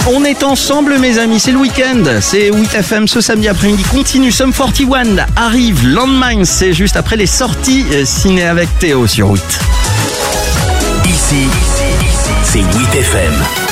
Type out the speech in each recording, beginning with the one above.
On est ensemble mes amis, c'est le week-end, c'est 8FM ce samedi après-midi continue, Sum 41 arrive, Landmine, c'est juste après les sorties ciné avec Théo sur 8. Ici, c'est 8FM.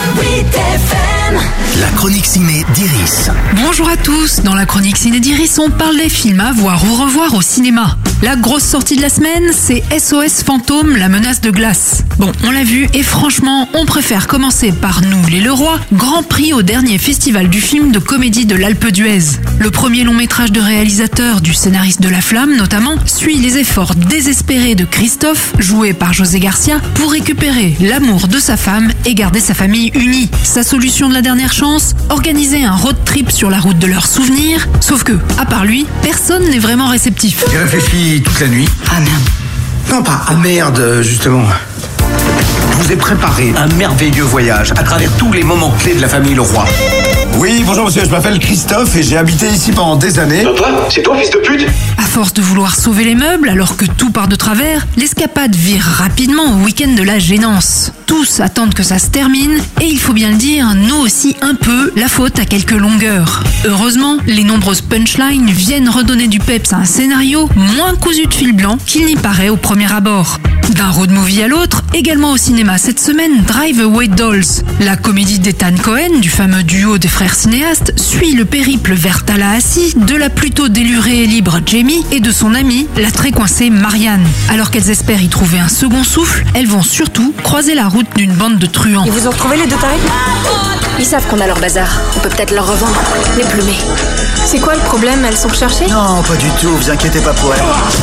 8FM. La chronique ciné d'Iris. Bonjour à tous, dans la chronique ciné d'Iris, on parle des films à voir ou revoir au cinéma. La grosse sortie de la semaine, c'est SOS Fantôme, la menace de glace. Bon, on l'a vu et franchement, on préfère commencer par Nous les Leroy, grand prix au dernier festival du film de comédie de l'Alpe d'Huez. Le premier long métrage de réalisateur du scénariste de La Flamme notamment, suit les efforts désespérés de Christophe, joué par José Garcia, pour récupérer l'amour de sa femme et garder sa famille unie. Sa solution de la dernière chance, organiser un road trip sur la route de leurs souvenirs, sauf que, à part lui, personne n'est vraiment réceptif. J'ai réfléchi toute la nuit. Ah merde. Non, pas ah merde, justement. Je vous ai préparé un merveilleux voyage à travers tous les moments clés de la famille Leroy. Oui, bonjour monsieur, je m'appelle Christophe et j'ai habité ici pendant des années. Toi, c'est toi, fils de pute? À force de vouloir sauver les meubles alors que tout part de travers, l'escapade vire rapidement au week-end de la gênance. Tous attendent que ça se termine et il faut bien le dire, nous aussi un peu, la faute à quelques longueurs. Heureusement, les nombreuses punchlines viennent redonner du peps à un scénario moins cousu de fil blanc qu'il n'y paraît au premier abord. D'un road movie à l'autre, également au cinéma cette semaine, Drive Away Dolls. La comédie d'Ethan Cohen, du fameux duo des frères cinéastes, suit le périple vers Tallahassee de la plutôt délurée et libre Jamie et de son amie, la très coincée Marianne. Alors qu'elles espèrent y trouver un second souffle, elles vont surtout croiser la route d'une bande de truands. Ils vous ont retrouvé les deux tarés? Ils savent qu'on a leur bazar. On peut peut-être leur revendre. Les plumés. C'est quoi le problème? Elles sont recherchées? Non, pas du tout, vous inquiétez pas pour elle.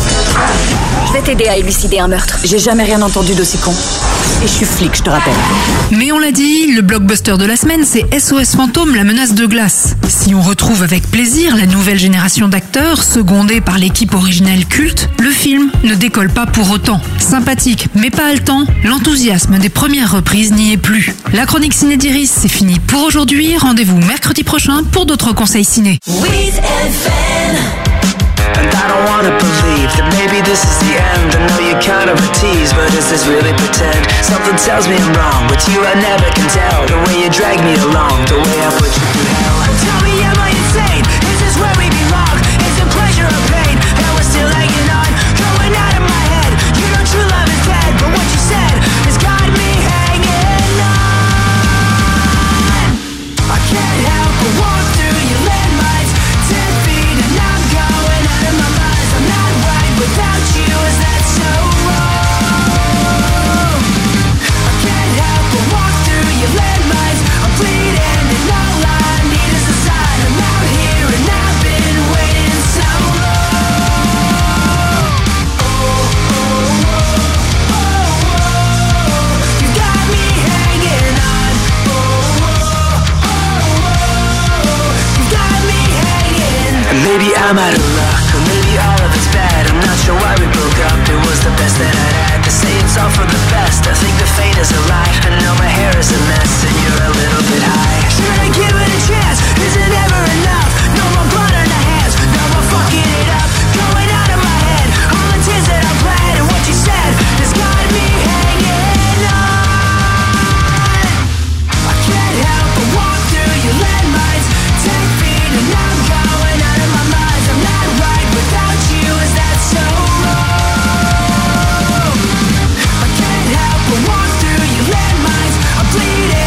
Je vais t'aider à élucider un meurtre. J'ai jamais rien entendu d'aussi con. Et je suis flic, je te rappelle. Mais on l'a dit, le blockbuster de la semaine, c'est SOS Fantôme, la menace de glace. Si on retrouve avec plaisir la nouvelle génération d'acteurs, secondée par l'équipe originelle culte, le film ne décolle pas pour autant. Sympathique, mais pas haletant, l'enthousiasme des premières reprises n'y est plus. La chronique ciné d'Iris, c'est fini pour aujourd'hui. Rendez-vous mercredi prochain pour d'autres conseils ciné. And I don't wanna believe that maybe this is the end. I know you're kind of a tease, but is this really pretend? Something tells me I'm wrong, but you I never can tell. The way you drag me along, the way I put you through hell. Tell me, am I insane? Is this where we belong? Is it pleasure or pain? And we're still hanging on, going out of my head. You know true love is dead, but what you said has got me hanging on. I can't help but walk through your landmines, 10 feet and I'm going out of my mind. I'm not right without you, is that so wrong? I can't help but walk through your landmines. I'm bleeding and all I need is a sign. I'm out here and I've been waiting so long. Oh, oh, oh, oh, oh. You got me hanging on. Oh, oh, oh, oh. You got me hanging. And maybe I'm out of luck, or maybe all of it's bad. I'm not sure why we broke up, it was the best that I'd had. They say it's all for the best, I think the fate is a lie. I know my hair is a mess and you're a little bit high. Should I give it a chance? Is it ever enough? No more blood on the hands, no more fucking it up. Going out of my head, all the tears that I bled. And what you said has got me hanging on. I can't help but walk through your landmines, 10 feet and I'm going out of my mind. I'm not right without you, is that so wrong? I can't help but walk through your landmines. I'm bleeding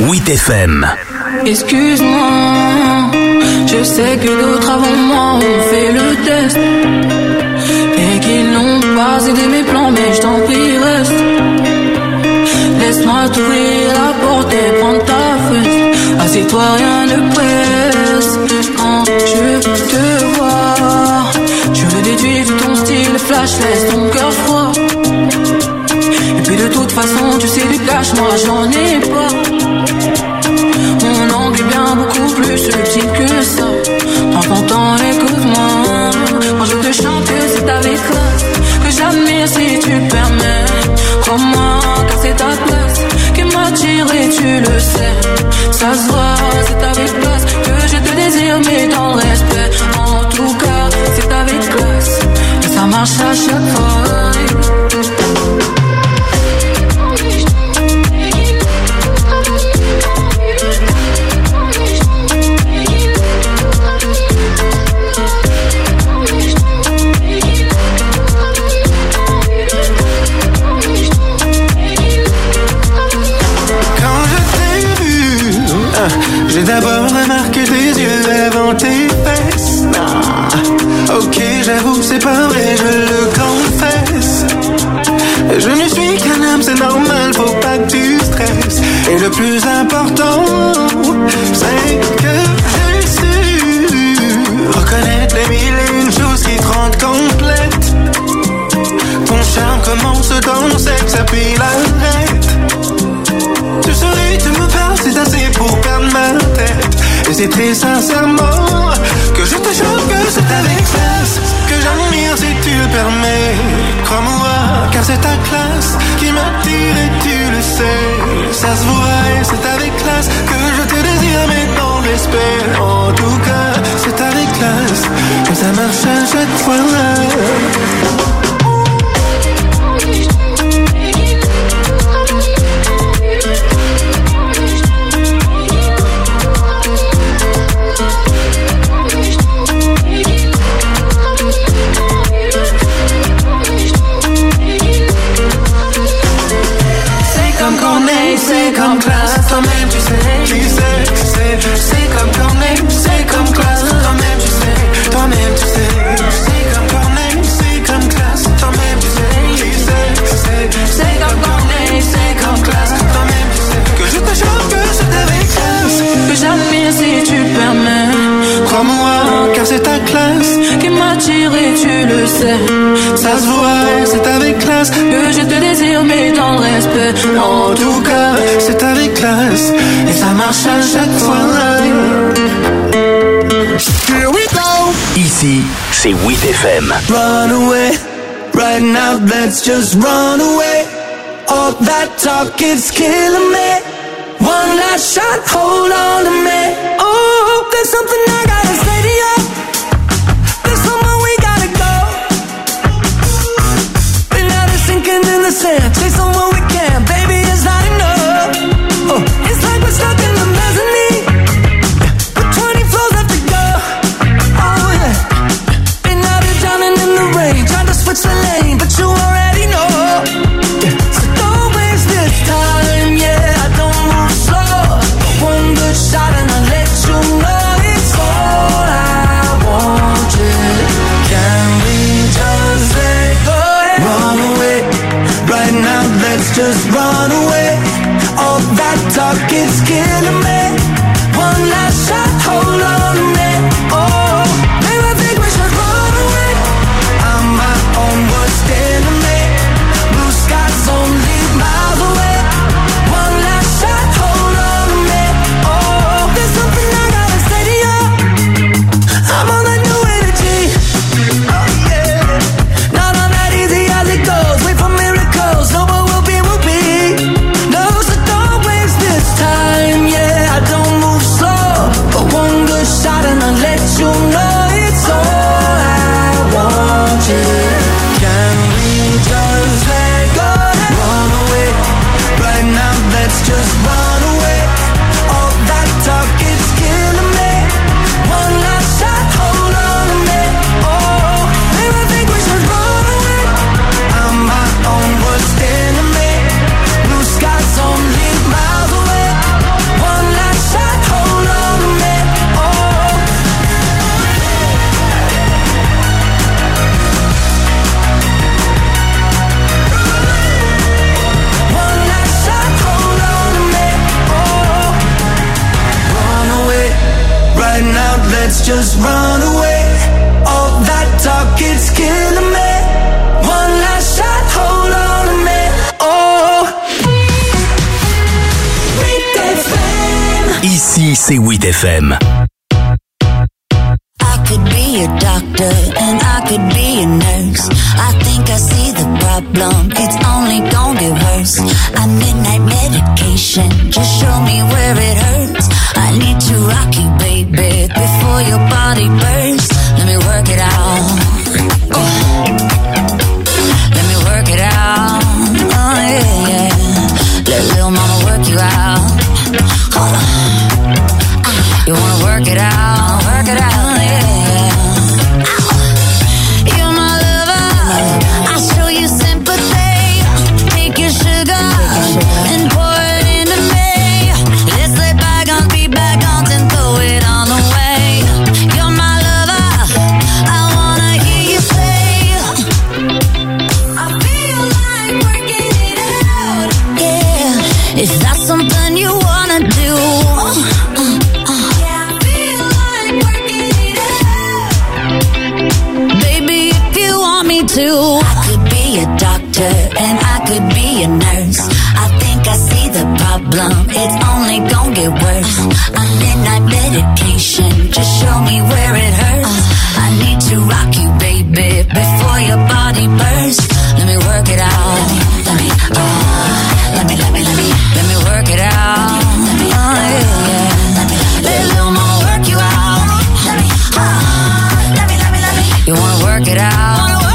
8FM. Excuse-moi, je sais que d'autres avant moi ont fait le test et qu'ils n'ont pas aidé mes plans, mais je t'en prie reste. Laisse-moi t'ouvrir la porte et prendre ta fesse. Assieds-toi, rien ne presse. Quand je te vois, je le déduis de ton style flash, laisse ton cœur froid. Et puis de toute façon, tu sais du cash, moi j'en ai pas. Mon angle est bien beaucoup plus subtil que ça. Prends ton temps, écoute-moi. Quand je te chante que c'est avec classe, que j'admire si tu le permets. Crois-moi, car c'est ta place qui m'attire et tu le sais. Ça se voit, c'est avec classe que je te désire, mais dans le respect. En tout cas, c'est avec classe et ça marche à chaque fois. J'ai d'abord remarqué tes yeux avant tes fesses. Ok, j'avoue, c'est pas vrai, je le confesse. Je ne suis qu'un homme, c'est normal, faut pas que tu stresses. Et le plus important, c'est que j'ai su reconnaître les mille et une choses qui te rendent complète. Ton charme commence dans le sexe, puis l'arrête. Tu souris, tu me parles, c'est assez pour perdre ma tête. Et c'est très sincèrement que je te jure que c'est avec classe que j'admire si tu le permets. Crois-moi, car c'est ta classe qui m'attire et tu le sais. Ça se voit et c'est avec classe que je te désire, mais dans le respect. En tout cas, c'est avec classe que ça marche à chaque fois. C'est comme classe, toi-même tu sais, c'est comme Corneille, c'est comme classe, toi-même tu sais, c'est comme Corneille, c'est comme classe, toi-même tu sais, c'est comme Corneille, c'est comme classe, toi-même tu sais, que je te jure que c'est avec classe, que j'admire si tu le permets, crois-moi, car c'est ta classe qui m'attire et tu le sais, ça se voit, c'est avec classe, que je te désire mais dans le respect, en tout cas, c'est avec classe et ça marche à chaque fois. Here we go. Ici, c'est 8FM. Run away, right now let's just run away. All that talk is killing me. One last shot, hold on to me. Oh, there's something I gotta say to you. There's somewhere we gotta go. Been out of sinking in the sand. Say somewhere we can, baby, it's not enough. Oh, it's like we're stuck in the mezzanine. With 20 floors left to go. Oh yeah. Been out here drowning in the rain, trying to switch the lane, but you already know. Yeah. So don't waste this time, yeah. I don't move slow. One good let's just run away. All that talk, it's killing me. One last shot, hold on a minute. Oh, 8FM. Ici, c'est 8FM. I could be a doctor and I could be a nurse. I think I see the problem, it's only gonna get worse. I midnight medication, just show me where it hurts. I need to rock you, baby, before your body bursts. Let me work it out. Oh. Let me work it out. Oh yeah, yeah. Let little mama work you out. Hold on. You wanna work it out? Work it out, yeah. And pour it into me. Let's let bygones be bygones and throw it on away. You're my lover, I wanna hear you say, I feel like working it out. Yeah, is that something you wanna do? Yeah, I feel like working it out. Baby, if you want me to, I could be a doctor and I could be a nurse. I see the problem, it's only gonna get worse. I'm midnight medication, just show me where it hurts. I need to rock you, baby, before your body bursts. Let me work it out. Let me work it out. Oh yeah, yeah. Let little mama work you out. You wanna work it out?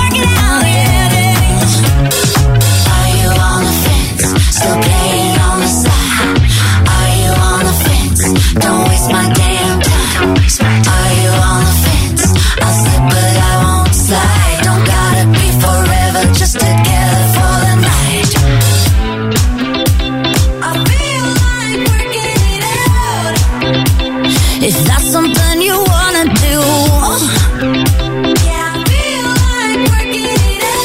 Still playing on the side. Are you on the fence? Don't waste my damn time. Are you on the fence? I'll slip but I won't slide. Don't gotta be forever, just together for the night. I feel like working it out. Is that something you wanna do? Yeah, I feel like working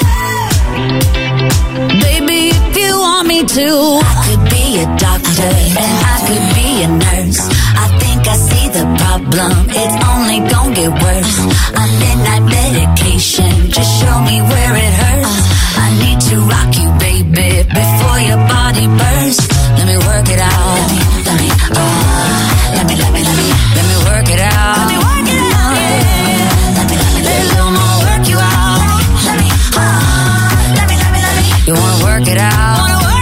it out. Baby, if you want me to, I could be a doctor and I could be a nurse. I think I see the problem, it's only gonna get worse. I'm midnight medication, just show me where it hurts. I need to rock you, baby, before your body bursts. Let me work it out. Let me work it out. Let me work it out. Let little more work you out. You wanna work it out?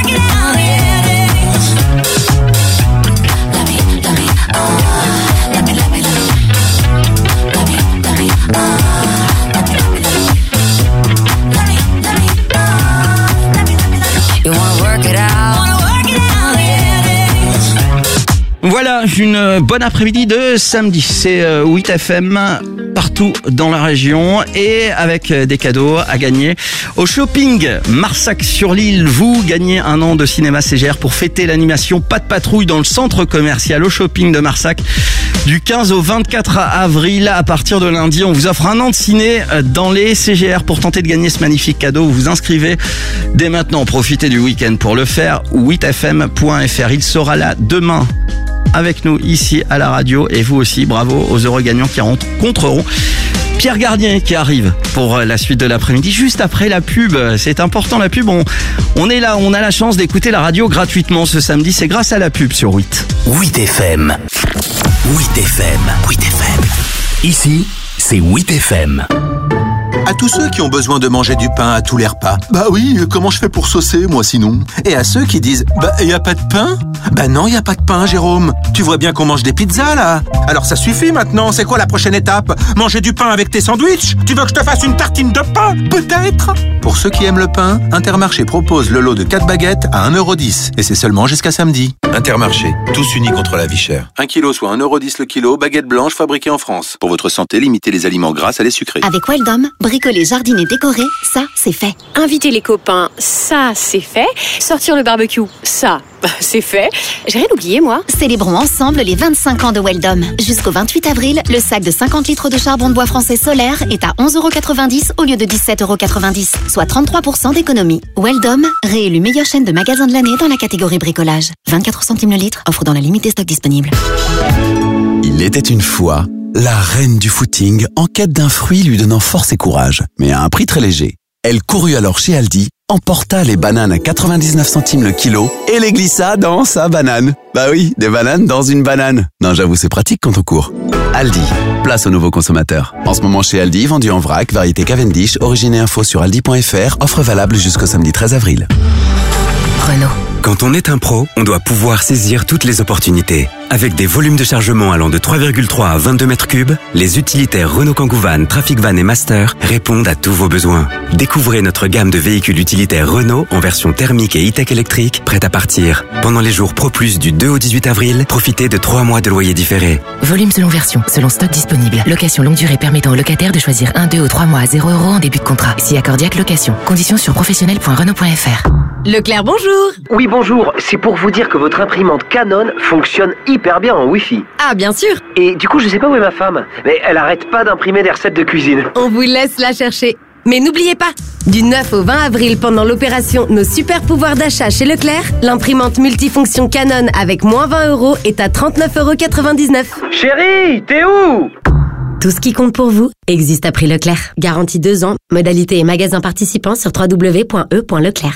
Voilà, une bonne après-midi de samedi. C'est 8FM partout dans la région et avec des cadeaux à gagner au shopping Marsac-sur-l'Île. Vous gagnez un an de cinéma CGR pour fêter l'animation Pas de patrouille dans le centre commercial au shopping de Marsac du 15 au 24 avril. À partir de lundi, on vous offre un an de ciné dans les CGR. Pour tenter de gagner ce magnifique cadeau, vous vous inscrivez dès maintenant. Profitez du week-end pour le faire. 8fm.fr. Il sera là demain avec nous ici à la radio et vous aussi, bravo aux heureux gagnants qui rencontreront Pierre Gardien qui arrive pour la suite de l'après-midi, juste après la pub. C'est important la pub, on est là, on a la chance d'écouter la radio gratuitement ce samedi, c'est grâce à la pub sur 8. 8FM. 8FM. 8FM. Ici, c'est 8FM. À tous ceux qui ont besoin de manger du pain à tous les repas. Bah oui, comment je fais pour saucer, moi, sinon? Et à ceux qui disent, bah, y a pas de pain? Bah non, y a pas de pain, Jérôme. Tu vois bien qu'on mange des pizzas, là. Alors ça suffit maintenant, c'est quoi la prochaine étape? Manger du pain avec tes sandwichs? Tu veux que je te fasse une tartine de pain? Peut-être? Pour ceux qui aiment le pain, Intermarché propose le lot de 4 baguettes à 1,10 €. Et c'est seulement jusqu'à samedi. Intermarché, tous unis contre la vie chère. 1 kilo soit 1,10 € le kilo, baguette blanche fabriquée en France. Pour votre santé, limitez les aliments gras à les sucrés. Avec Weldom, bricoler, jardiner, décorer, ça, c'est fait. Inviter les copains, ça, c'est fait. Sortir le barbecue, ça, c'est fait. J'ai rien oublié, moi. Célébrons ensemble les 25 ans de Weldom. Jusqu'au 28 avril, le sac de 50 litres de charbon de bois français solaire est à 11,90 € au lieu de 17,90 €, soit 33% d'économie. Weldom, réélu meilleure chaîne de magasins de l'année dans la catégorie bricolage. 24 centimes le litre, offre dans la limite des stocks disponibles. Il était une fois la reine du footing en quête d'un fruit lui donnant force et courage, mais à un prix très léger. Elle courut alors chez Aldi, emporta les bananes à 99 centimes le kilo et les glissa dans sa banane. Bah oui, des bananes dans une banane. Non, j'avoue, c'est pratique quand on court. Aldi, place aux nouveaux consommateurs. En ce moment chez Aldi, vendu en vrac, variété Cavendish, origine et info sur aldi.fr, offre valable jusqu'au samedi 13 avril. Renault. Quand on est un pro, on doit pouvoir saisir toutes les opportunités. Avec des volumes de chargement allant de 3,3 à 22 mètres cubes, les utilitaires Renault Kangoo Van, Trafic Van et Master répondent à tous vos besoins. Découvrez notre gamme de véhicules utilitaires Renault en version thermique et e-tech électrique, prête à partir. Pendant les jours Pro Plus du 2 au 18 avril, profitez de 3 mois de loyer différé. Volume selon version, selon stock disponible. Location longue durée permettant aux locataires de choisir 1, 2 ou 3 mois à 0 € en début de contrat. Si accordiaque location. Conditions sur professionnel.renault.fr. Leclerc, bonjour. Oui, bonjour. C'est pour vous dire que votre imprimante Canon fonctionne hyper bien en Wi-Fi. Ah, bien sûr. Et du coup, je sais pas où est ma femme, mais elle arrête pas d'imprimer des recettes de cuisine. On vous laisse la chercher. Mais n'oubliez pas, du 9 au 20 avril, pendant l'opération Nos super pouvoirs d'achat chez Leclerc, l'imprimante multifonction Canon avec moins 20 € est à 39,99 €. Chérie, t'es où? Tout ce qui compte pour vous existe à prix Leclerc. Garantie 2 ans. Modalité et magasins participants sur www.e.leclerc.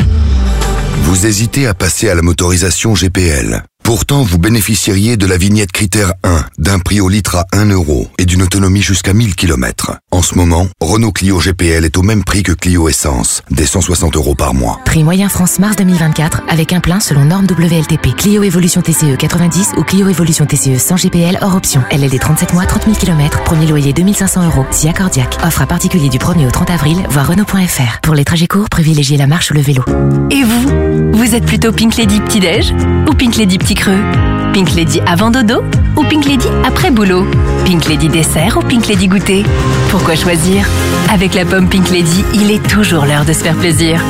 Vous hésitez à passer à la motorisation GPL. Pourtant, vous bénéficieriez de la vignette critère 1, d'un prix au litre à 1 € et d'une autonomie jusqu'à 1000 km. En ce moment, Renault Clio GPL est au même prix que Clio Essence, des 160 € par mois. Prix moyen France mars 2024 avec un plein selon norme WLTP. Clio Evolution TCE 90 ou Clio Evolution TCE sans GPL hors option. LLD 37 mois, 30 000 km, premier loyer 2500 €, si accordiaque. Offre à particulier du 1er au 30 avril, voir Renault.fr. Pour les trajets courts, privilégiez la marche ou le vélo. Et vous êtes plutôt Pink Lady petit-déj ou Pink Lady petit creux? Pink Lady avant dodo ou Pink Lady après boulot? Pink Lady dessert ou Pink Lady goûter? Pourquoi choisir? Avec la pomme Pink Lady, il est toujours l'heure de se faire plaisir.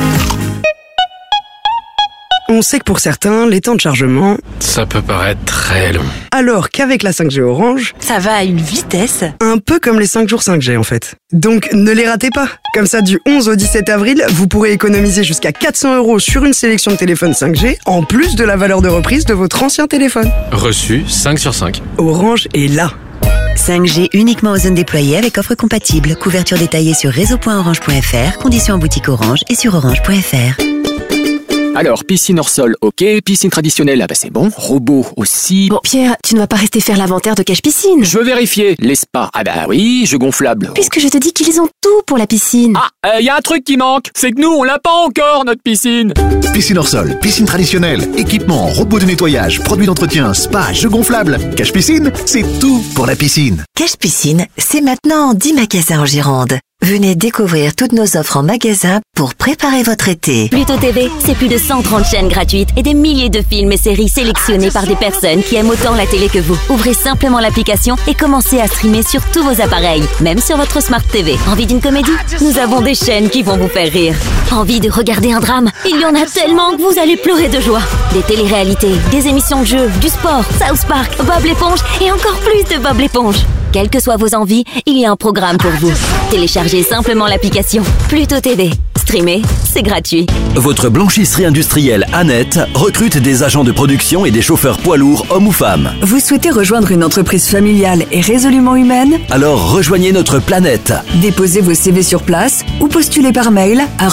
On sait que pour certains, les temps de chargement, ça peut paraître très long. Alors qu'avec la 5G Orange, ça va à une vitesse. Un peu comme les 5 jours 5G en fait. Donc ne les ratez pas. Comme ça, du 11 au 17 avril, vous pourrez économiser jusqu'à 400 € sur une sélection de téléphones 5G, en plus de la valeur de reprise de votre ancien téléphone. Reçu 5 sur 5. Orange est là. 5G uniquement aux zones déployées avec offre compatible. Couverture détaillée sur réseau.orange.fr, conditions en boutique Orange et sur orange.fr. Alors, piscine hors sol, ok. Piscine traditionnelle, ah bah c'est bon. Robot aussi. Bon, Pierre, tu ne vas pas rester faire l'inventaire de cache piscine. Je veux vérifier. Les spas, ah bah oui, jeux gonflables. Puisque je te dis qu'ils ont tout pour la piscine. Ah, y a un truc qui manque. C'est que nous, on l'a pas encore, notre piscine. Piscine hors sol, piscine traditionnelle, équipement, robot de nettoyage, produits d'entretien, spa, jeux gonflables. Cache piscine, c'est tout pour la piscine. Cache piscine, c'est maintenant en 10 magasins en Gironde. Venez découvrir toutes nos offres en magasin pour préparer votre été. Pluto TV, c'est plus de 130 chaînes gratuites et des milliers de films et séries sélectionnés par des personnes qui aiment autant la télé que vous. Ouvrez simplement l'application et commencez à streamer sur tous vos appareils, même sur votre Smart TV. Envie d'une comédie? Nous avons des chaînes qui vont vous faire rire. Envie de regarder un drame? Il y en a tellement que vous allez pleurer de joie. Des téléréalités, des émissions de jeux, du sport, South Park, Bob l'éponge et encore plus de Bob l'éponge. Quelles que soient vos envies, il y a un programme pour vous. Téléchargez simplement l'application Pluto TV. Streamer, c'est gratuit. Votre blanchisserie industrielle Annette recrute des agents de production et des chauffeurs poids lourds, hommes ou femmes. Vous souhaitez rejoindre une entreprise familiale et résolument humaine? Alors rejoignez notre planète. Déposez vos CV sur place ou postulez par mail à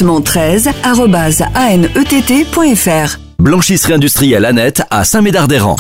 recrutement13@anett.fr. Blanchisserie industrielle Annette à Saint-Médard-d'Hérens.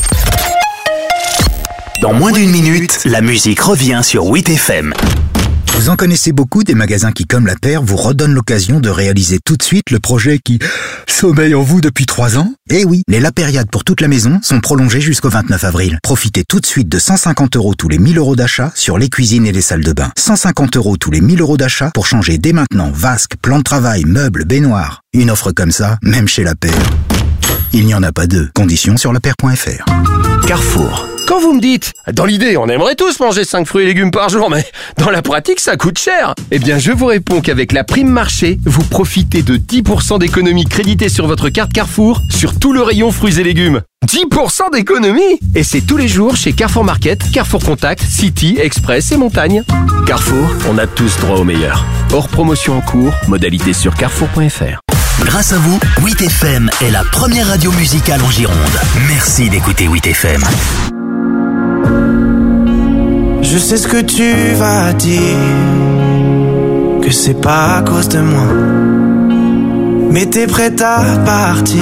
Dans moins d'une minute, la musique revient sur 8FM. Vous en connaissez beaucoup des magasins qui, comme la Paire, vous redonnent l'occasion de réaliser tout de suite le projet qui sommeille en vous depuis 3 ans? Eh oui, les La Périade pour toute la maison sont prolongés jusqu'au 29 avril. Profitez tout de suite de 150 € tous les 1000 € d'achat sur les cuisines et les salles de bain. 150 € tous les 1000 € d'achat pour changer dès maintenant vasque, plan de travail, meubles, baignoires. Une offre comme ça, même chez la Paire. Il n'y en a pas deux. Conditions sur lapaire.fr. Carrefour. Quand vous me dites, dans l'idée, on aimerait tous manger 5 fruits et légumes par jour, mais dans la pratique, ça coûte cher. Eh bien, je vous réponds qu'avec la prime marché, vous profitez de 10% d'économie créditée sur votre carte Carrefour sur tout le rayon fruits et légumes. 10% d'économie! Et c'est tous les jours chez Carrefour Market, Carrefour Contact, City, Express et Montagne. Carrefour, on a tous droit au meilleur. Hors promotion en cours, modalité sur carrefour.fr. Grâce à vous, 8FM est la première radio musicale en Gironde. Merci d'écouter 8FM. Je Je sais ce que tu vas dire, que c'est pas à cause de moi. Mais t'es prête à partir,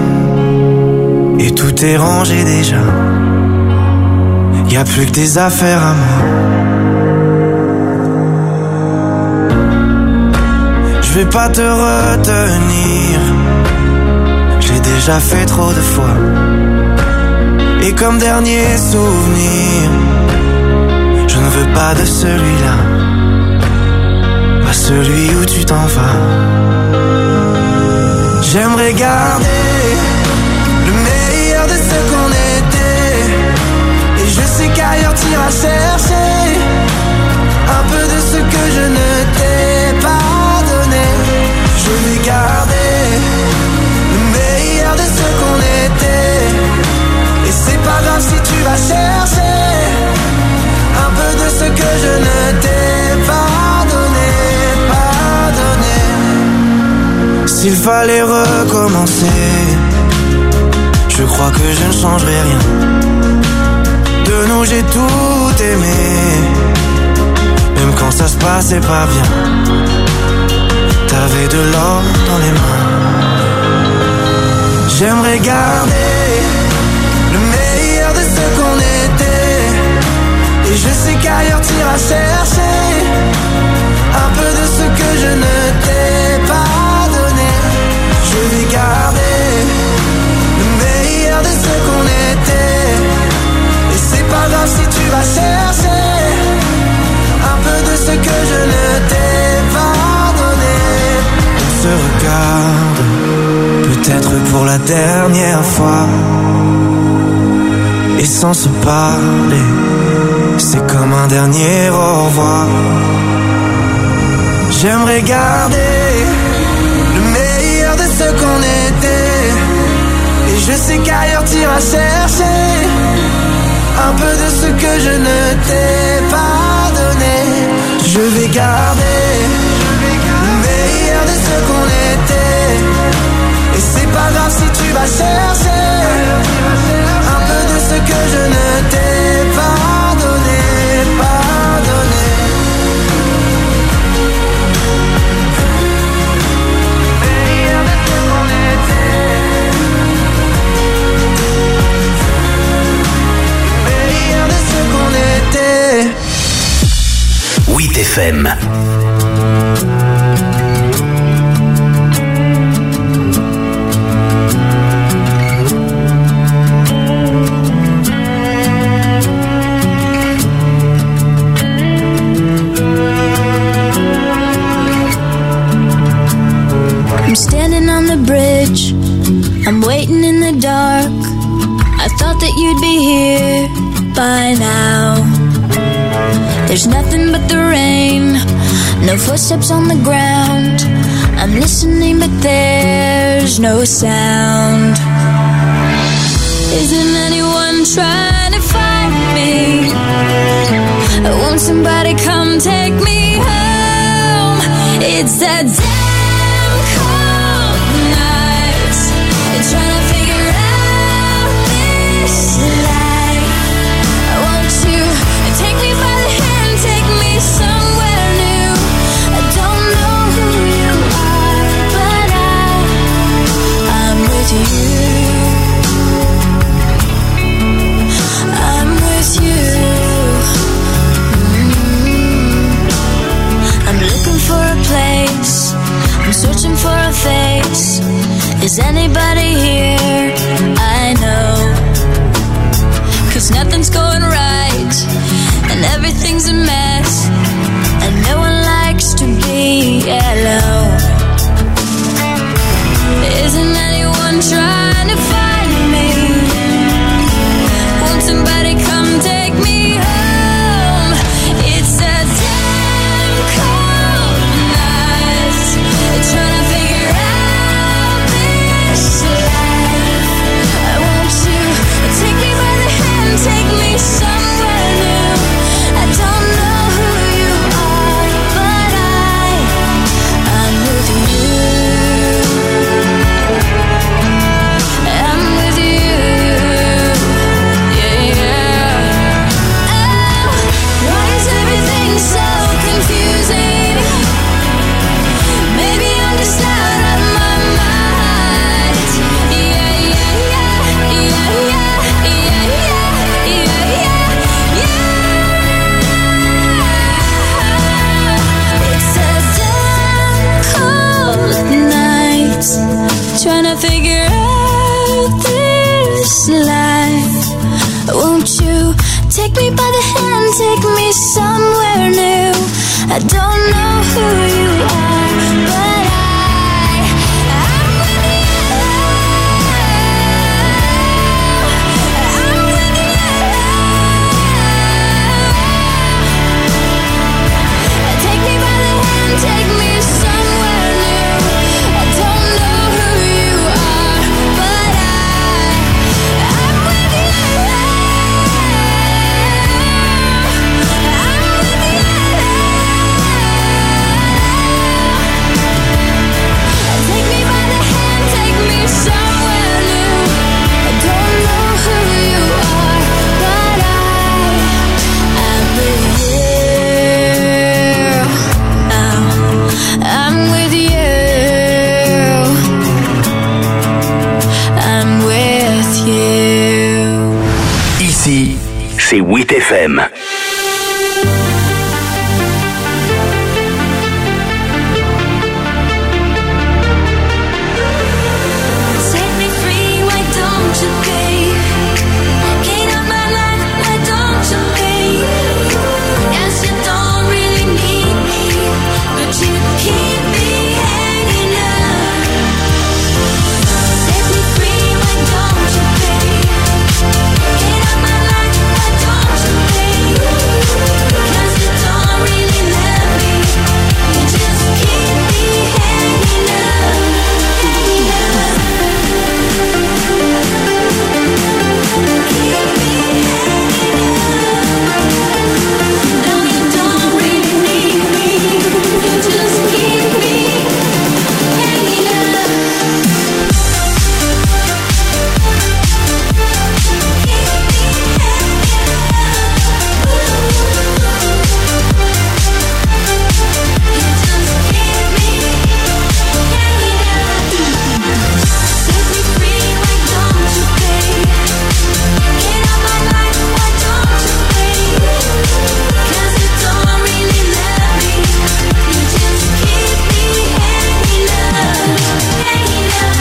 et tout est rangé déjà. Y a plus que des affaires à moi. Je vais pas te retenir, j'ai déjà fait trop de fois. Et comme dernier souvenir, je ne veux pas de celui-là, pas celui où tu t'en vas. J'aimerais garder le meilleur de ce qu'on était, et je sais qu'ailleurs t'iras chercher un peu de ce que je ne t'ai pas donné. Je vais garder le meilleur de ce qu'on était, et c'est pas grave si tu vas chercher un peu de ce que je ne t'ai pas donné, pas donné. S'il fallait recommencer, je crois que je ne changerai rien. De nous j'ai tout aimé, même quand ça se passait pas bien. T'avais de l'or dans les mains. J'aimerais garder le meilleur de ce qu'on était, et je sais qu'ailleurs t'iras chercher un peu de ce que je ne t'ai pas donné. Je vais garder le meilleur de ce qu'on était, et c'est pas grave si tu vas chercher un peu de ce que je ne t'ai pas donné. On se regarde, peut-être pour la dernière fois, et sans se parler, c'est comme un dernier au revoir. J'aimerais garder le meilleur de ce qu'on était, et je sais qu'ailleurs t'iras chercher un peu de ce que je ne t'ai pas donné. Je vais garder le meilleur de ce qu'on était, et c'est pas grave si tu vas chercher un peu de ce que je ne t'ai pas donné, pas donné. Meilleur de ce qu'on était, meilleur de ce qu'on était. 8 FM. I'm standing on the bridge, I'm waiting in the dark. I thought that you'd be here by now. There's nothing but the rain, no footsteps on the ground. I'm listening but there's no sound. Isn't anyone trying to find me? Won't somebody come take me home? It's that damn cold night, trying to figure out this life. Won't you take me by the hand, take me somewhere new? I don't know who you are, but I'm with you. I'm with you. I'm looking for a place, I'm searching for a face. Is anybody here? I know, 'cause nothing's going right and everything's a mess, and no one likes to be alone. Isn't anyone trying to find me? Won't somebody come take me home? It's a damn cold night, trying to figure out this life. Take me by the hand, take me somewhere new. I don't know who you are, but I'm with you. I'm with you. Take me by the hand, take me somewhere new. I don't know who you are, but I'm with you. Take me by the hand, take me somewhere new. I don't know who you are, but I'm with you. I'm with you. I'm with you. Ici, c'est 8FM. Set me free, why don't you pay? Get out my life, why don't you pay? Yes, you don't really need me, but you keep me hanging up. Set me free, why don't you pay? Get out my life, why don't you pay? Yes, you don't really love me, you just keep me hanging up, hanging up. No, you don't really need me. You just keep me hanging up. Set me free, why don't you pay? Get out my life, why don't you pay? 'Cause you don't really love me, you just keep me hanging up, hanging up.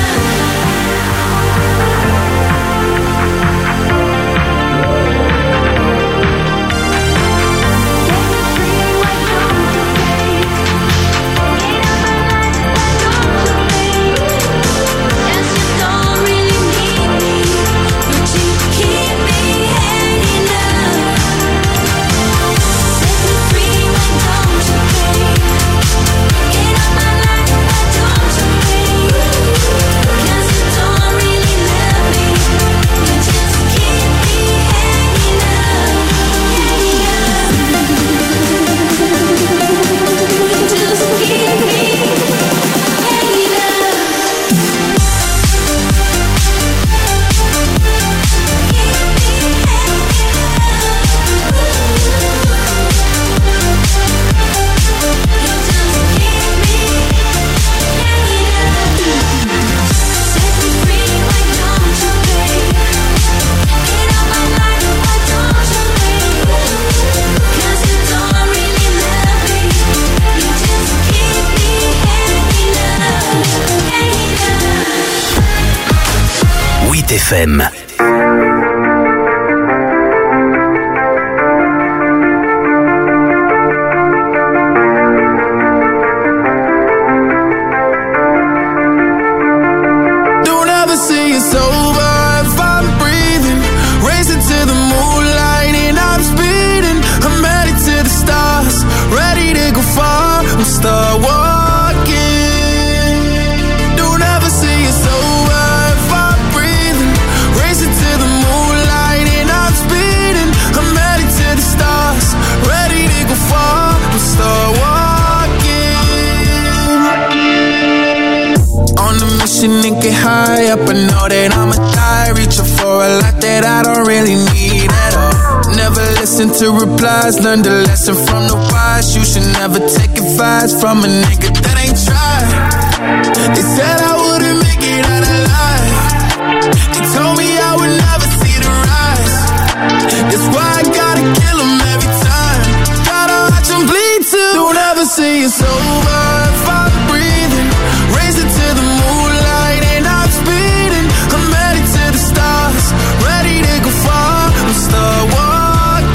Yes, you don't really need me, but you keep me hanging up. Set me free, why don't you pay? Get out my life, why don't you pay? 'Cause you don't really love me, you just keep me hanging up, hanging up. You just keep me hanging up. Set me free, why don't you pay? Get out my life, why don't you pay? 'Cause you don't really love me, you just keep me hanging up, hanging up. 8FM. Don't ever say it's over if I'm breathing. Racing to the moonlight and I'm speeding. I'm headed to the stars, ready to go far. I'm start walking. Don't ever say it's over if I'm breathing. Racing to the moonlight and I'm speeding. I'm headed to the stars, ready to go far. I'm start walking. On a mission and get high up, I know that I'ma die. Reaching for a lot that I don't really need at all. Never listen to replies, learn the lesson from the wise. You should never take advice from a nigga that ain't tried. They said I wouldn't make it out alive. They told me I would never see the rise. That's why I gotta kill 'em every time. Gotta watch 'em bleed too. Don't ever say it's over if I'm breathing. Racing to the moonlight and I'm speeding. I'm headed to the stars, ready to go far. I'm start walking.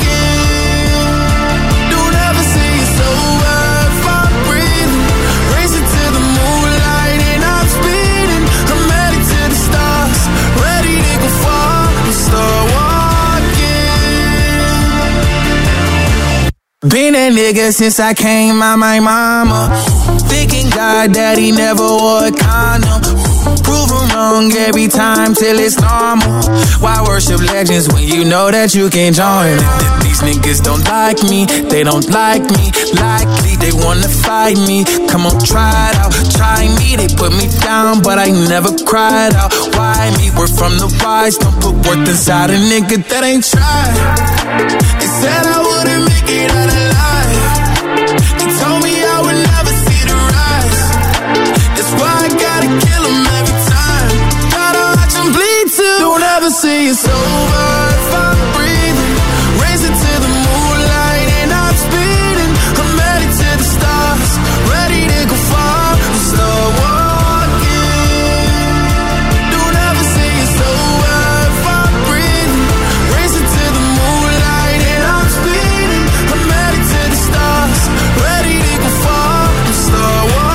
Been a nigga since I came out my mama. Thinking God that he never wore a condom. Prove him wrong every time till it's normal. Why worship legends when you know that you can join them? These niggas don't like me, they don't like me. Likely they wanna fight me. Come on, try it out, try me. They put me down, but I never cried out. Why me? We're from the wise, don't put worth inside a nigga that ain't tried. They said I wouldn't make it out alive. They told me I would never see the rise. That's why I gotta kill them every time. Gotta watch them bleed too. Don't ever say it's over if I'm breathing. Racing to the moonlight and I'm speeding. I'm headed to the stars, ready to go far. Start walking. Don't ever say it's over if I'm breathing. Racing to the moonlight and I'm speeding. I'm headed to the stars, ready to go far. Start walking.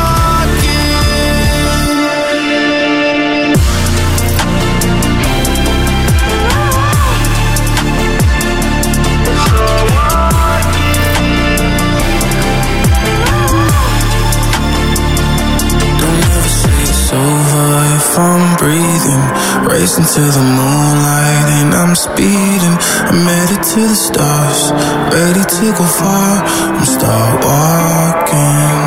If I'm breathing, racing to the moonlight and I'm speeding. I'm headed to the stars, ready to go far. I'm start walking.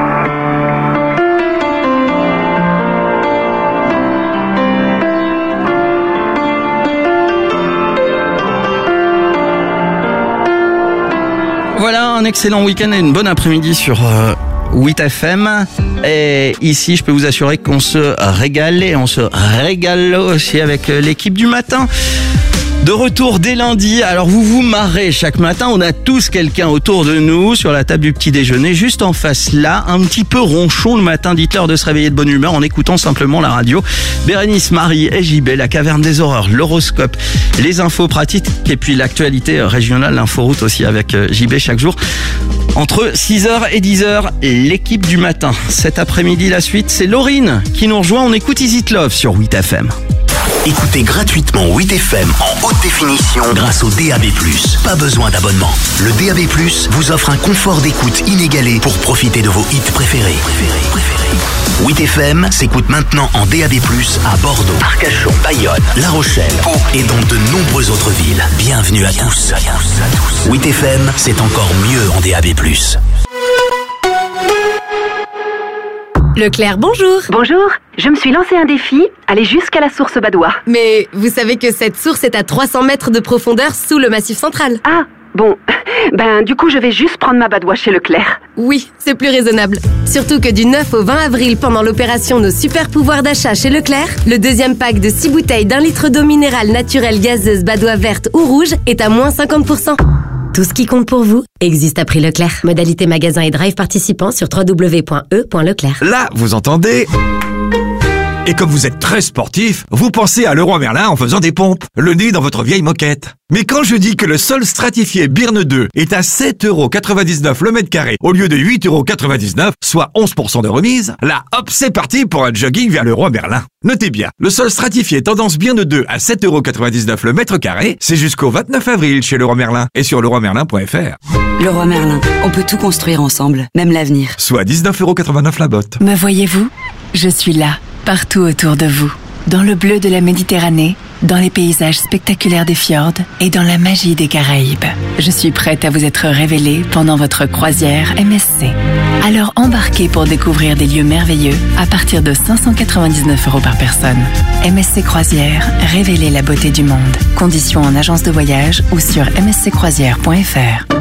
Voilà, un excellent week-end et une bonne après-midi sur 8FM. Et ici, je peux vous assurer qu'on se régale et on se régale aussi avec l'équipe du matin. De retour dès lundi. Alors vous vous marrez chaque matin. On a tous quelqu'un autour de nous sur la table du petit déjeuner, juste en face là, un petit peu ronchon le matin. Dites-leur de se réveiller de bonne humeur en écoutant simplement la radio. Bérénice, Marie et JB, la caverne des horreurs, l'horoscope, les infos pratiques et puis l'actualité régionale, l'inforoute aussi avec JB chaque jour. Entre 6h et 10h, l'équipe du matin. Cet après-midi, la suite, c'est Laurine qui nous rejoint. On écoute Is It Love sur 8FM. Écoutez gratuitement 8FM en haute définition grâce au DAB+. Pas besoin d'abonnement. Le DAB+, vous offre un confort d'écoute inégalé pour profiter de vos hits préférés. 8FM s'écoute maintenant en DAB+, à Bordeaux, Arcachon, Bayonne, La Rochelle, Pau et dans de nombreuses autres villes. Bienvenue à tous. 8FM, c'est encore mieux en DAB+. Leclerc, bonjour. Bonjour, je me suis lancé un défi, aller jusqu'à la source Badois. Mais vous savez que cette source est à 300 mètres de profondeur sous le Massif central. Ah, bon, du coup je vais juste prendre ma Badois chez Leclerc. Oui, c'est plus raisonnable. Surtout que du 9 au 20 avril, pendant l'opération Nos super pouvoirs d'achat chez Leclerc, le deuxième pack de 6 bouteilles d'1 litre d'eau minérale naturelle gazeuse Badois verte ou rouge est à moins 50%. Tout ce qui compte pour vous existe à prix Leclerc. Modalité magasin et drive participant sur www.e.leclerc. Là, vous entendez ? Et comme vous êtes très sportif, vous pensez à Leroy Merlin en faisant des pompes, le nez dans votre vieille moquette. Mais quand je dis que le sol stratifié Birne 2 est à 7,99€ le mètre carré au lieu de 8,99€, soit 11% de remise, là hop, c'est parti pour un jogging vers Leroy Merlin. Notez bien, le sol stratifié tendance Birne 2 à 7,99€ le mètre carré, c'est jusqu'au 29 avril chez Leroy Merlin et sur leroymerlin.fr. Leroy Merlin, on peut tout construire ensemble, même l'avenir. Soit 19,89€ la botte. Me voyez-vous ? Je suis là, partout autour de vous. Dans le bleu de la Méditerranée, dans les paysages spectaculaires des fjords et dans la magie des Caraïbes. Je suis prête à vous être révélée pendant votre croisière MSC. Alors embarquez pour découvrir des lieux merveilleux à partir de 599€ par personne. MSC Croisière, révélez la beauté du monde. Conditions en agence de voyage ou sur msccroisière.fr.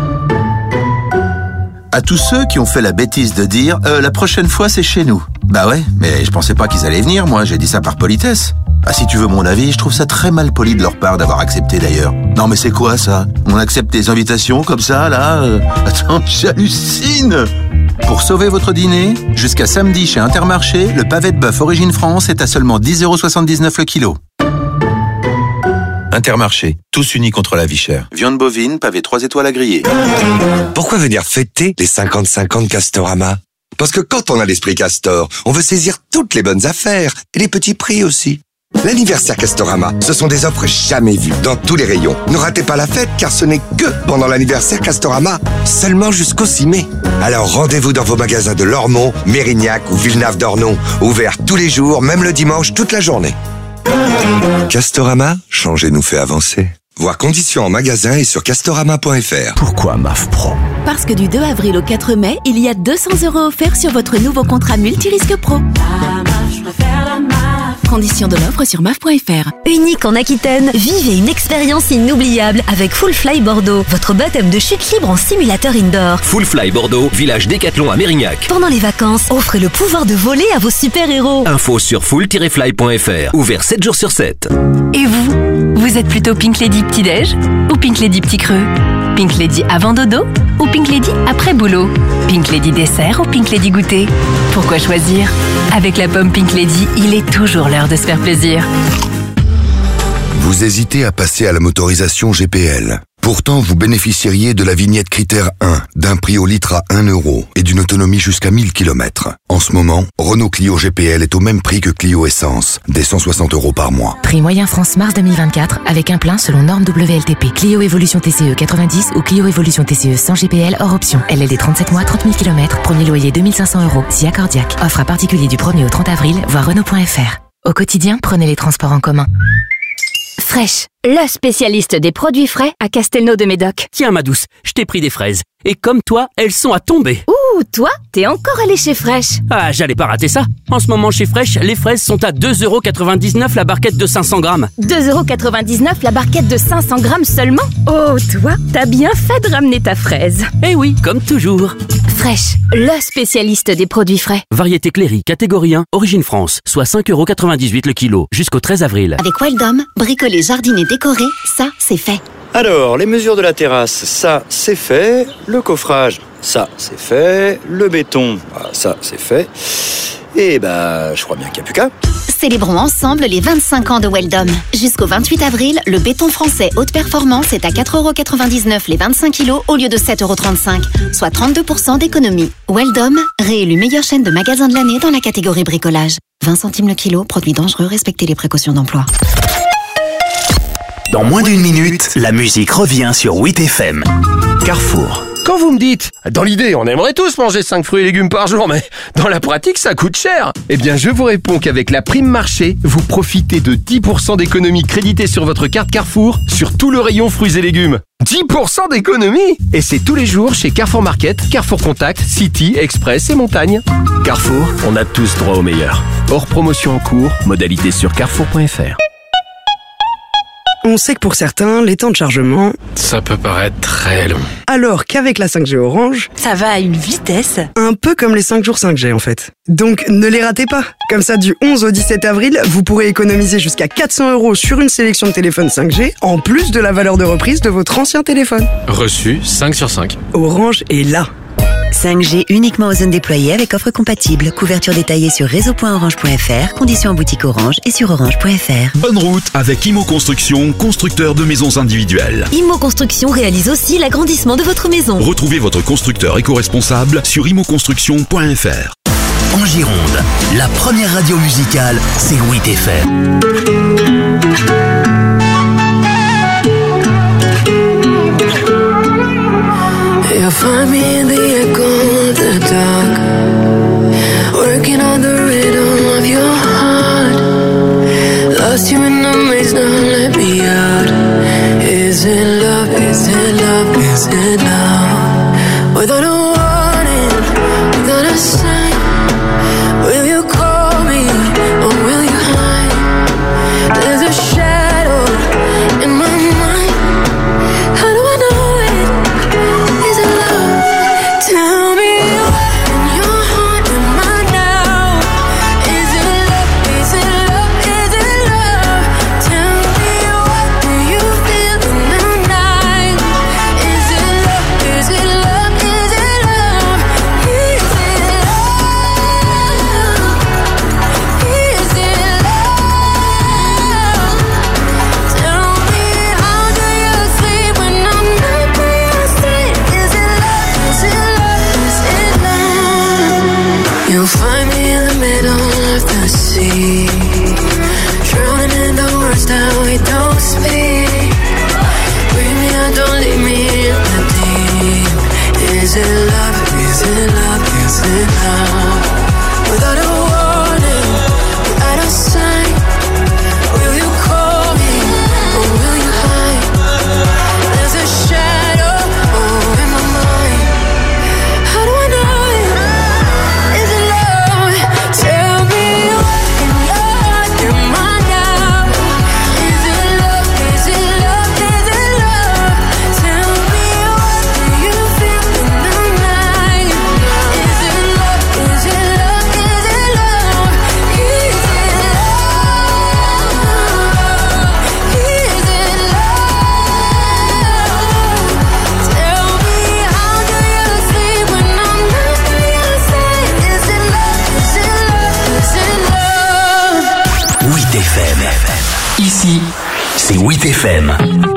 À tous ceux qui ont fait la bêtise de dire la prochaine fois c'est chez nous. Bah ouais, mais je pensais pas qu'ils allaient venir, moi, j'ai dit ça par politesse. Ah, si tu veux mon avis, je trouve ça très mal poli de leur part d'avoir accepté d'ailleurs. Non mais c'est quoi ça ? On accepte des invitations comme ça, là Attends, j'hallucine. Pour sauver votre dîner, jusqu'à samedi chez Intermarché, le pavé de bœuf Origine France est à seulement 10,79€ le kilo. Intermarché, tous unis contre la vie chère. Viande bovine, pavé 3 étoiles à griller. Pourquoi venir fêter les 50-50 Castorama ? Parce que quand on a l'esprit Castor, on veut saisir toutes les bonnes affaires, et les petits prix aussi. L'anniversaire Castorama, ce sont des offres jamais vues dans tous les rayons. Ne ratez pas la fête car ce n'est que pendant l'anniversaire Castorama, seulement jusqu'au 6 mai. Alors rendez-vous dans vos magasins de Lormont, Mérignac ou Villenave-d'Ornon, ouverts tous les jours, même le dimanche, toute la journée. Castorama, changer nous fait avancer. Voir conditions en magasin et sur castorama.fr. Pourquoi MAF Pro? Parce que du 2 avril au 4 mai, il y a 200 € offerts sur votre nouveau contrat multirisque pro. Conditions de l'offre sur maf.fr. Unique en Aquitaine, vivez une expérience inoubliable avec Full Fly Bordeaux, votre baptême de chute libre en simulateur indoor. Full Fly Bordeaux, village Décathlon à Mérignac. Pendant les vacances, offrez le pouvoir de voler à vos super-héros. Info sur full-fly.fr, ouvert 7 jours sur 7. Et vous êtes plutôt Pink Lady petit-déj ou Pink Lady petit creux? Pink Lady avant dodo ou Pink Lady après boulot? Pink Lady dessert ou Pink Lady goûter? Pourquoi choisir? Avec la pomme Pink Lady, il est toujours l'heure de se faire plaisir. Vous hésitez à passer à la motorisation GPL. Pourtant, vous bénéficieriez de la vignette critère 1, d'un prix au litre à 1 € et d'une autonomie jusqu'à 1000 km. En ce moment, Renault Clio GPL est au même prix que Clio Essence, des 160 € par mois. Prix moyen France mars 2024 avec un plein selon norme WLTP. Clio Evolution TCE 90 ou Clio Evolution TCE sans GPL hors option. LLD 37 mois, 30 000 km, premier loyer 2500 €, si accordiaque. Offre à particulier du 1er au 30 avril, voir Renault.fr. Au quotidien, prenez les transports en commun. Fresh, le spécialiste des produits frais à Castelnau-de-Médoc. Tiens ma douce, je t'ai pris des fraises. Et comme toi, elles sont à tomber. Ouh, toi, t'es encore allé chez Fresh. Ah, j'allais pas rater ça. En ce moment chez Fresh, les fraises sont à 2,99 € la barquette de 500 grammes. 2,99 € la barquette de 500 grammes seulement? Oh, toi, t'as bien fait de ramener ta fraise. Eh oui, comme toujours. Fresh, le spécialiste des produits frais. Variété Cléry, catégorie 1, origine France, soit 5,98 € le kilo, jusqu'au 13 avril. Avec Weldom, bricoler, jardiner, décorer, ça, c'est fait. Alors, les mesures de la terrasse, ça, c'est fait. Le coffrage, ça, c'est fait. Le béton, ça, c'est fait. Et je crois bien qu'il n'y a plus qu'à. Célébrons ensemble les 25 ans de Weldom. Jusqu'au 28 avril, le béton français haute performance est à 4,99 € les 25 kilos au lieu de 7,35 €, soit 32% d'économie. Weldom, réélu meilleure chaîne de magasins de l'année dans la catégorie bricolage. 20 centimes le kilo, produit dangereux, respectez les précautions d'emploi. Dans moins d'une minute, la musique revient sur 8FM. Carrefour. Quand vous me dites, dans l'idée, on aimerait tous manger 5 fruits et légumes par jour, mais dans la pratique, ça coûte cher. Eh bien, je vous réponds qu'avec la prime marché, vous profitez de 10% d'économie créditée sur votre carte Carrefour sur tout le rayon fruits et légumes. 10% d'économie! Et c'est tous les jours chez Carrefour Market, Carrefour Contact, City, Express et Montagne. Carrefour, on a tous droit au meilleur. Hors promotion en cours, modalité sur carrefour.fr. On sait que pour certains, les temps de chargement... ça peut paraître très long. Alors qu'avec la 5G Orange... ça va à une vitesse. Un peu comme les 5 jours 5G en fait. Donc ne les ratez pas. Comme ça, du 11 au 17 avril, vous pourrez économiser jusqu'à 400 € sur une sélection de téléphones 5G, en plus de la valeur de reprise de votre ancien téléphone. Reçu 5 sur 5. Orange est là. 5G uniquement aux zones déployées avec offre compatible. Couverture détaillée sur réseau.orange.fr, conditions en boutique Orange et sur orange.fr. Bonne route avec Imo Construction, constructeur de maisons individuelles. Imo Construction réalise aussi l'agrandissement de votre maison. Retrouvez votre constructeur éco-responsable sur imoconstruction.fr. En Gironde, la première radio musicale, c'est 8FM. You'll find me in the echo of the dark, working on the rhythm of your heart. Lost you in the maze, now let me out. Is it love? Is it love? Is it love? Without a warning, without a sign, will you call me or will you hide? There's a shadow in my mind. How do I know it? Is it love? Tell me in your heart, am I now? Is it love? Is it love? Is it love? Tell me what do you feel in the night? Is it love? Is it love? Is it Ici, c'est 8FM.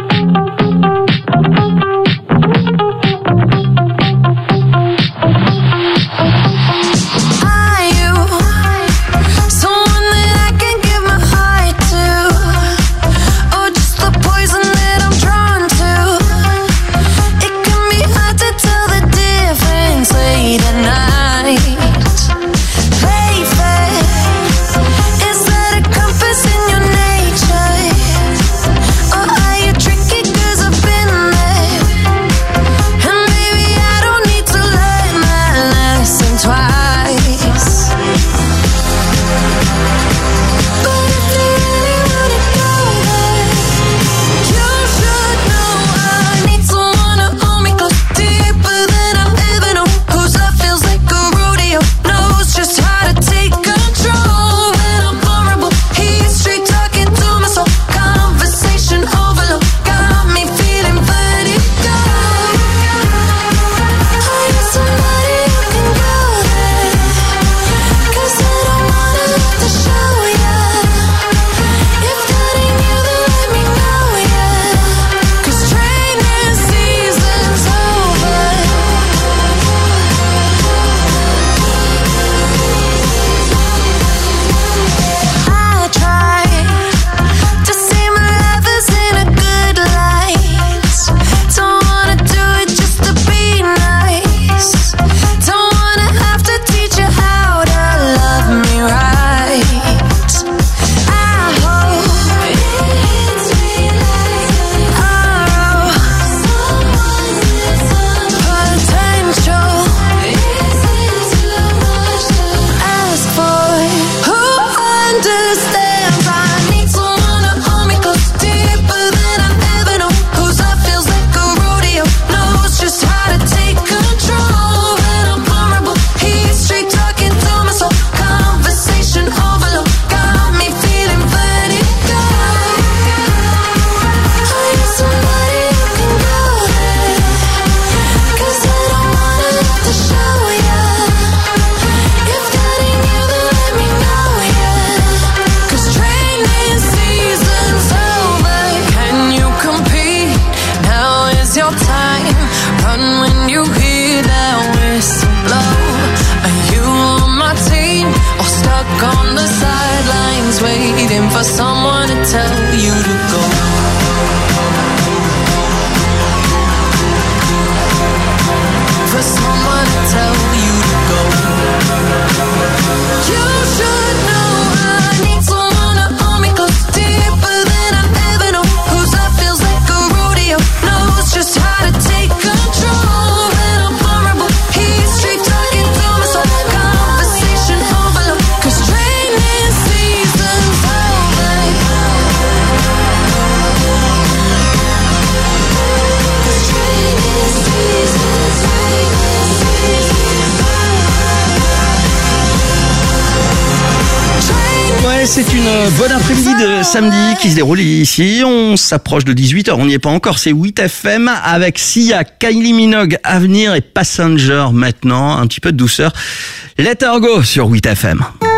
C'est une bonne après-midi de samedi qui se déroule ici. On s'approche de 18h, on n'y est pas encore. C'est 8FM avec Sia, Kylie Minogue, Avenir et Passenger maintenant. Un petit peu de douceur. Let her go sur 8FM.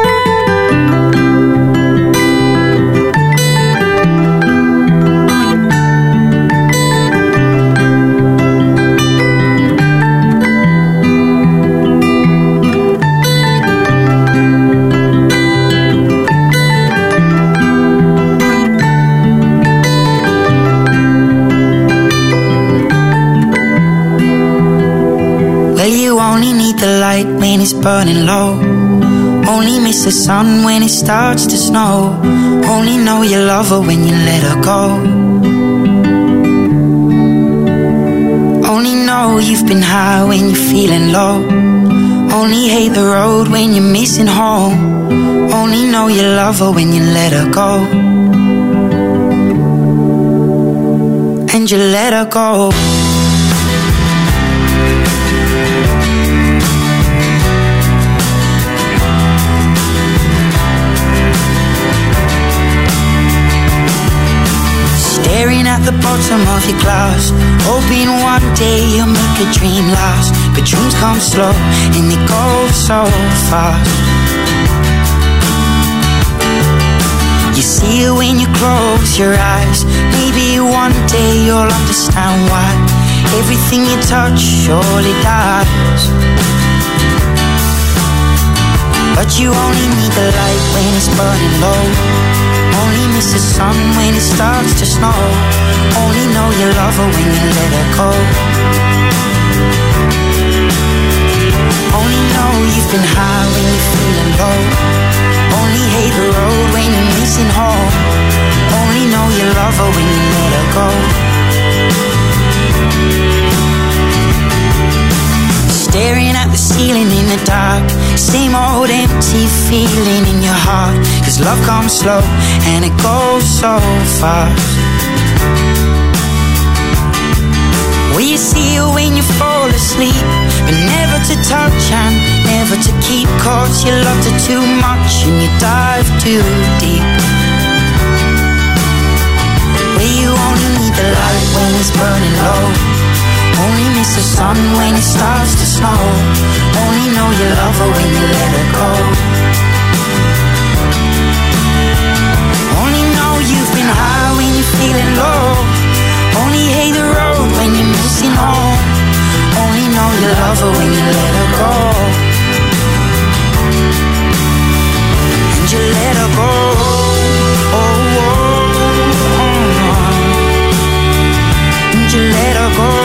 When it's burning low, only miss the sun when it starts to snow. Only know you love her when you let her go. Only know you've been high when you're feeling low. Only hate the road when you're missing home. Only know you love her when you let her go. And you let her go. Staring at the bottom of your glass, hoping one day you'll make a dream last. But dreams come slow and they go so fast. You see it when you close your eyes. Maybe one day you'll understand why everything you touch surely dies. But you only need the light when it's burning low. Only miss the sun when it starts to snow. Only know you love her when you let her go. Only know you've been high when you're feeling low. Only hate the road when you're missing home. Only know you love her when you let her go. Staring at the ceiling in the dark. Same old empty feeling in your heart. 'Cause love comes slow and it goes so fast. Will you see it when you fall asleep? But never to touch and never to keep. 'Cause you loved her too much and you dive too deep. Where you only need the light when it's burning low. Only miss the sun when it starts to snow. Only know you love her when you let her go. Only know you've been high when you're feeling low. Only hate the road when you're missing home. Only know you love her when you let her go. And you let her go. Oh, oh, oh. And you let her go.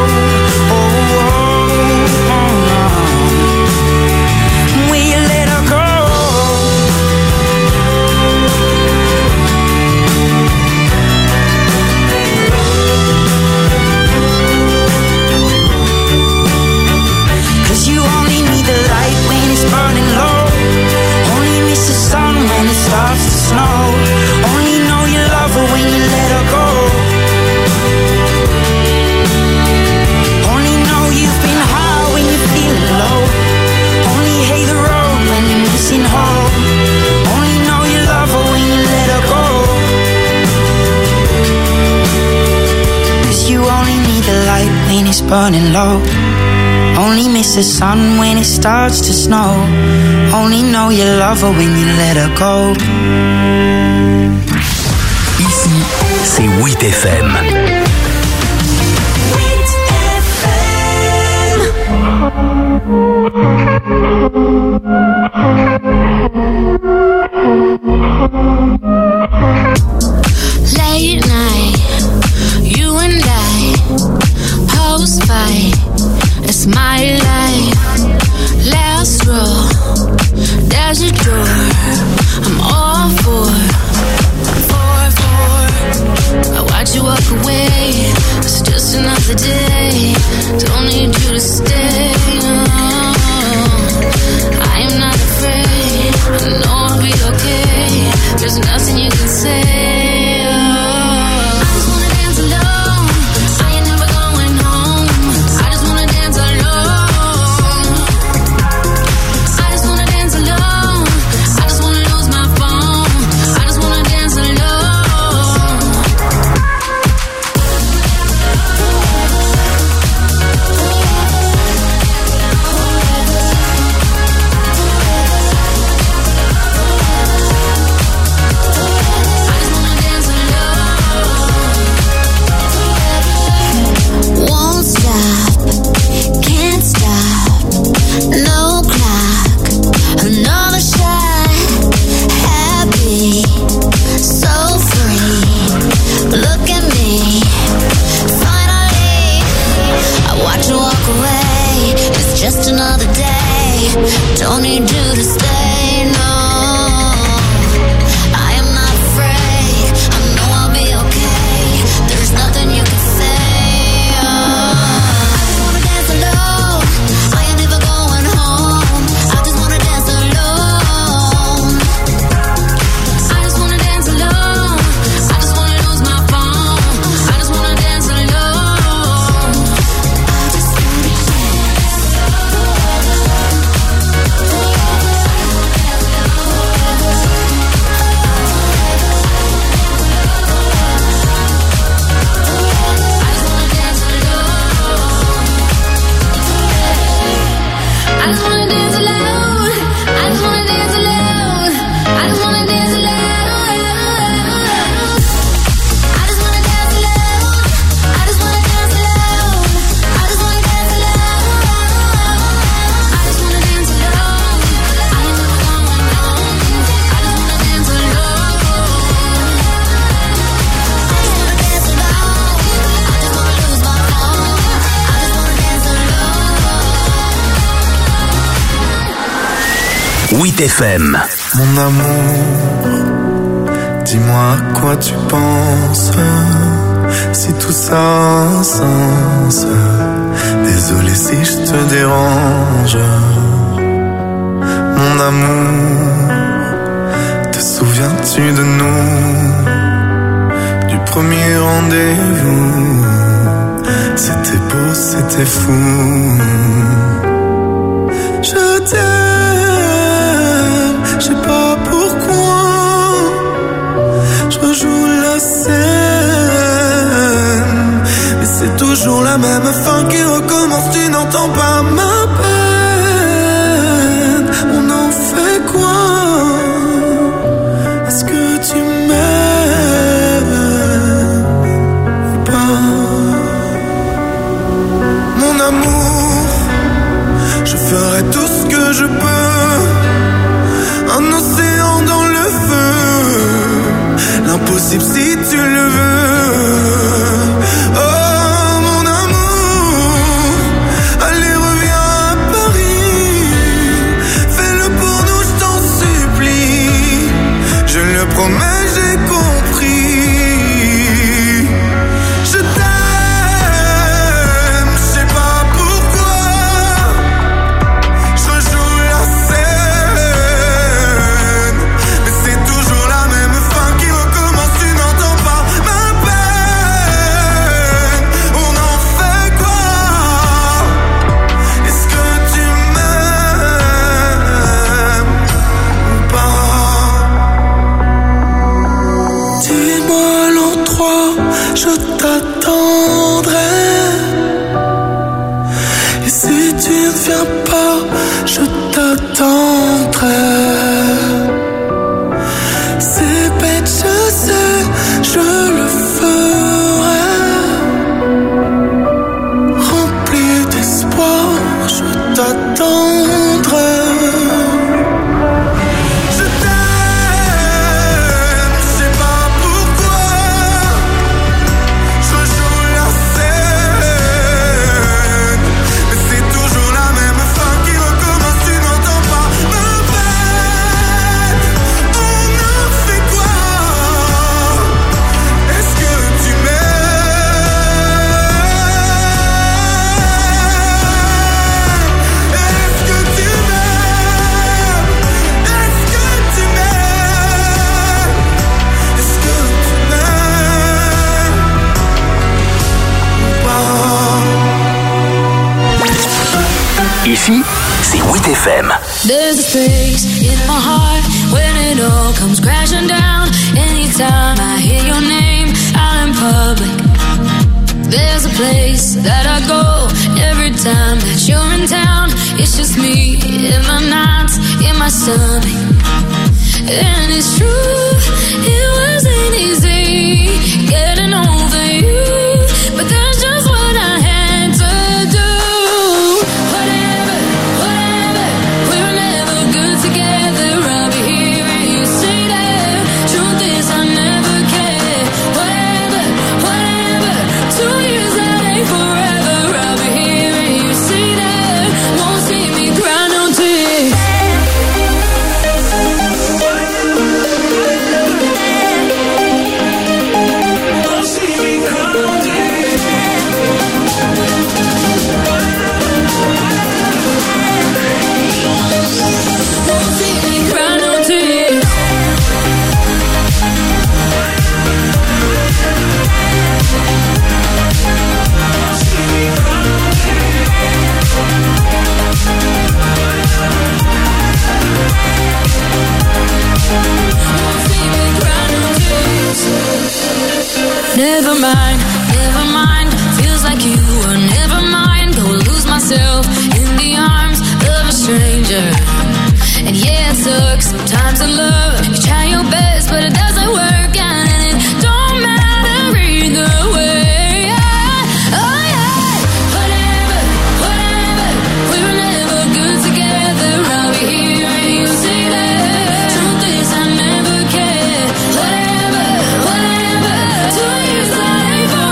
Burning low. Only miss the sun when it starts to snow. Only know you love her when you let her go. Ici, c'est 8FM. Late night, you and I post-fight, it's my life. Last row, there's a door. I'm all for. I watch you walk away. It's just another day. Don't need you to stay. I am not afraid. I know I'll be okay. There's nothing you can say. Don't need you to stay, no. I am not afraid. I know I'll be okay. There's nothing you can say. I just wanna dance alone. I ain't never going home. I just wanna dance alone. I just wanna dance alone. I just wanna lose my phone. I just wanna dance alone. I just wanna dance alone. 8 FM. Mon amour, dis-moi à quoi tu penses, si tout ça a un sens. Désolé si je te dérange. Mon amour, te souviens-tu de nous, du premier rendez-vous? C'était beau, c'était fou. Je t'aime, je sais pas pourquoi. Je rejoue la scène, mais c'est toujours la même fin qui recommence. Tu n'entends pas ma peine. On en fait quoi? Est-ce que tu m'aimes ou pas? Mon amour, je ferai tout ce que je peux. Un océan dans le feu, l'impossible si tu le veux. Oh mon amour, allez reviens à Paris. Fais-le pour nous, je t'en supplie. Je le promets, j'ai compris. Je t'aime, je sais pas pourquoi. Je rejoue la scène, mais c'est toujours la même fin qui recommence. Tu n'entends pas ma peine. On en fait quoi? Est-ce que tu m'aimes ou pas? Dis-moi l'endroit, je t'attendrai. Et si tu ne viens pas, je t'attendrai. C'est bête, je sais, je le ferai. Rempli d'espoir, je t'attendrai. Je t'aime, je sais pas pourquoi. Je rejoue la scène, mais c'est toujours la même fin qui recommence. Tu n'entends pas ma peine. On en fait quoi? Est-ce que tu m'aimes? Est-ce que tu m'aimes? Est-ce que tu m'aimes? Est-ce que tu m'aimes ou pas? Ici, c'est 8 FM. There's a space in my heart when it all comes crashing down. Anytime I hear your name out in public, there's a place that I go every time that you're in town. It's just me in the nights, in my stomach. And it's true, it wasn't easy getting over you, but that's just what I had to do. Whatever, we were never good together. I'll be hearing you say that. Truth is I never cared. Whatever, 2 years that ain't forever. I'll be hearing you say that. Won't see me cry no tears. Won't see me cry no tears. Never mind, feels like you were never mine. Go lose myself in the arms of a stranger. And yeah, it sucks sometimes in love. You try your best, but it doesn't work out, and it don't matter either way. Oh yeah, whatever, we were never good together. I'll be hearing you say that. Truth is I never cared. Whatever, 2 years that ain't forever.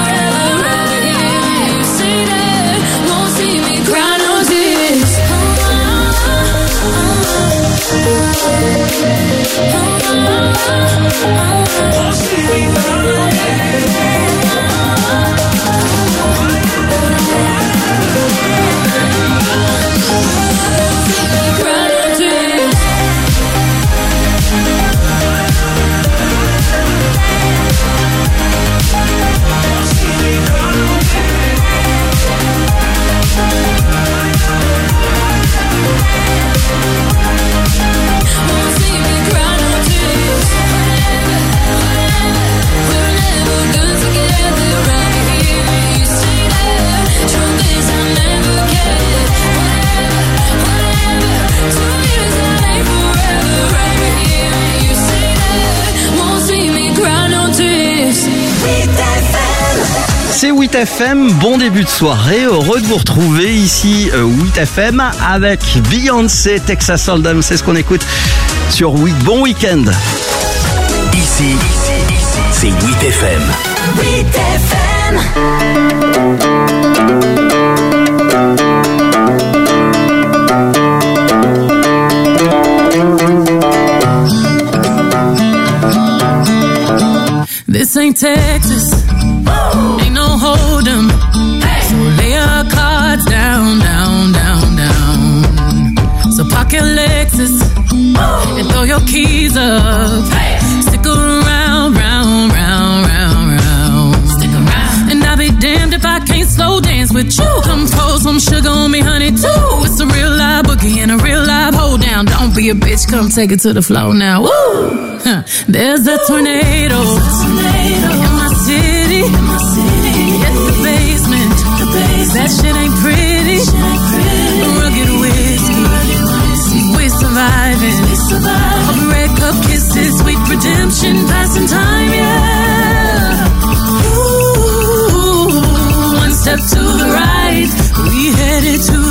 C'est 8FM, bon début de soirée, heureux de vous retrouver ici 8FM avec Beyoncé, Texas Hold'em, c'est ce qu'on écoute sur Bon Week-end. Ici, c'est 8FM. 8FM. This ain't Texas, ain't no hold'em. So lay your cards down, down, down, down. So park your Lexus and throw your keys up. Stick around, round, round, round, round. Stick around. And I'll be damned if I can't slow dance with you. Come pour some sugar on me, honey, too. It's a real live boogie and a real live hold down. Don't be a bitch, come take it to the floor now. Woo! There's a tornado in my city. Hit the basement. That shit ain't pretty.